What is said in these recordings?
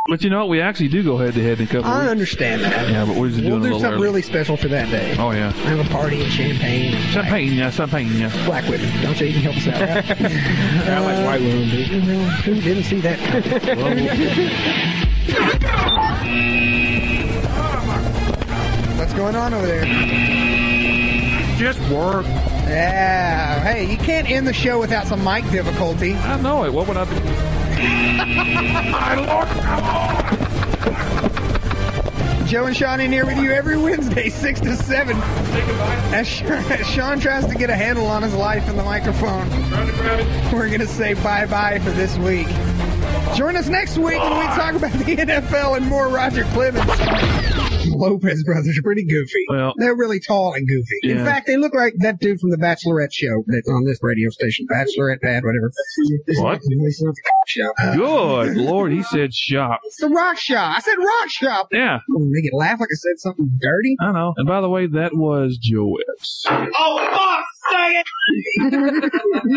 But you know what? We actually do go head-to-head in a couple I weeks. understand that. Yeah, but we're just doing We'll a do little something early. really special for that day. Oh, yeah. Have a party and champagne. And Champagne, yeah. black women. Don't you help us out, right? I like white women, dude. Who didn't see that coming? What's going on over there? Just work. Yeah. Hey, you can't end the show without some mic difficulty. I know it. What would I do? My Lord. Joe and Sean in here with you every Wednesday, 6 to 7. As Sean tries to get a handle on his life in the microphone, we're going to say bye-bye for this week. Join us next week when we talk about the NFL and more Roger Clemens. Lopez brothers are pretty goofy. Well, they're really tall and goofy. In yeah. fact, they look like that dude from the Bachelorette show that's on this radio station. Bachelorette Pad, whatever. What? Show. Good Lord, he said shop. It's the Rock Shop. I said Rock Shop. Yeah, Make it laugh like I said something dirty. I know. And by the way, that was Joe Epps. Oh, fuck! Say it!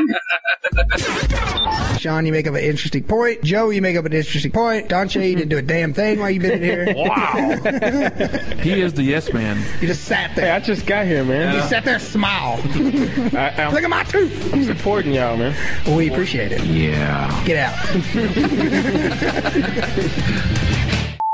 Sean, you make up an interesting point. Joe, you make up an interesting point. Donche, you didn't do a damn thing while you've been in here. Wow. He is the yes man. You just sat Hey, there. I just got here, man. You sat there and smiled. Look I'm at my tooth. supporting y'all, man. We appreciate it. Yeah. Get out.